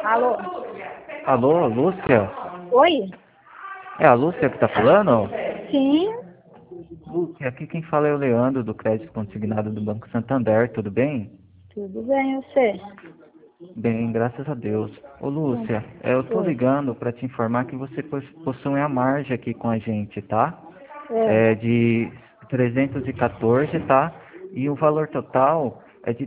Alô? Alô, Lúcia? Oi? É a Lúcia que tá falando? Sim, Lúcia, aqui quem fala é o Leandro, do Crédito Consignado do Banco Santander, tudo bem? tudo bem, você? Bem, graças a Deus. Ô Lúcia, eu tô Oi. ligando para te informar que você possui a margem aqui com a gente, tá? É É. de 314, tá? E o valor total é de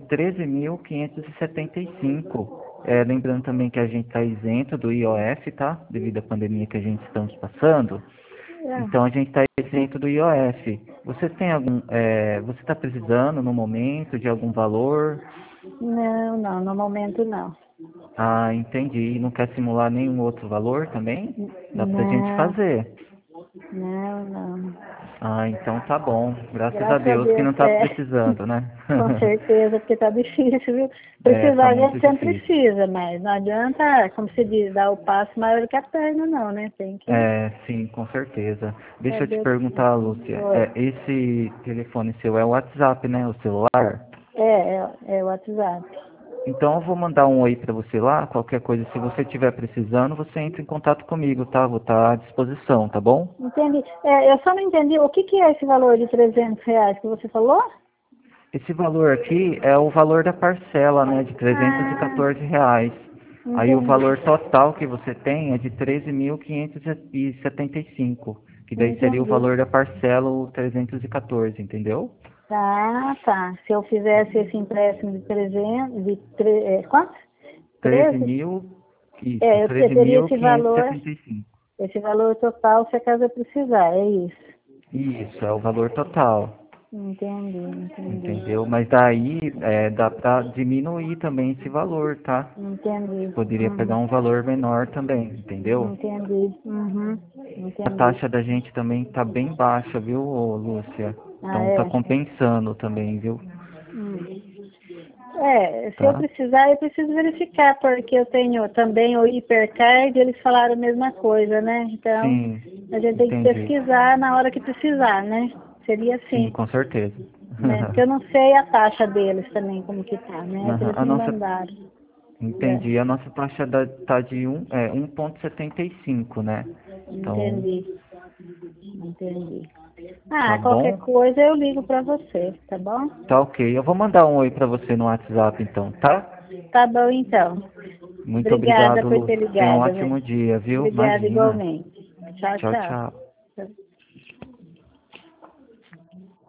13.575. Lembrando também que a gente está isento do IOF, tá? Devido à pandemia que a gente estamos passando. Então É. a gente está isento do IOF. Você tem você está precisando no momento de algum valor? Não, não, no momento não. Ah, entendi. Não quer simular nenhum outro valor também? Dá pra gente Não, fazer. não, não. Ah, então tá bom. Graças a Graças a Deus que Deus, não tá precisando, né? com certeza, porque tá difícil, viu? Tá Precisar a muito gente sempre difícil. precisa, mas não adianta, como se diz, dar o passo maior que a perna, não, né? Tem que Sim, com certeza. Deixa eu te fazer o que. perguntar, Lúcia. Oi. Esse telefone seu é o WhatsApp, né? O celular? É o WhatsApp. Então eu vou mandar um oi pra você lá. Qualquer coisa, se você estiver precisando, você entra em contato comigo, tá? Vou estar à disposição, tá bom? Entendi. Eu só não entendi o que é esse valor de R$ 300 que você falou? Esse valor aqui é o valor da parcela, né, de trezentos e Ah, quatorze reais. Aí o entendi. valor total que você tem é de 13.575, que daí seria o Entendi. valor da parcela, o 314, entendeu? Ah, tá. Se eu fizesse esse empréstimo de 300, quanto? Treze 13? mil, isso, Eu treze teria mil quinhentos e setenta e cinco. esse valor total se a casa precisar, é isso. Isso, é o valor total, Entendi, entendi. entendeu? Mas daí dá para diminuir também esse valor, tá? Você Entendi. poderia pegar Uhum. um valor menor também, entendeu? Entendi. Uhum. A Entendi. taxa da gente também tá bem baixa, viu, ô, Lúcia? Ah, Então tá é? compensando também, viu? Hum. Se eu Tá? precisar, eu preciso verificar, porque eu tenho também o Hipercard, eles falaram a mesma coisa, né? Então, Sim, a gente tem que entendi. pesquisar na hora que precisar, né? Seria Sim, assim, com certeza. né? Porque eu não sei a taxa deles também, como que tá, né? É que Aham, eles a me nossa, mandaram. É, entendi. A nossa taxa tá de 1,75, né? Então, entendi, entendi. tá Qualquer bom? coisa eu ligo para você, tá bom? Tá ok. Eu vou mandar um oi pra você no WhatsApp então, tá? Tá bom, então. Muito Obrigada obrigado, por ter Lúcia. Tenha um ligado, né? ótimo dia, viu? Obrigada Imagina. igualmente. Tchau, Tchau, tchau. tchau.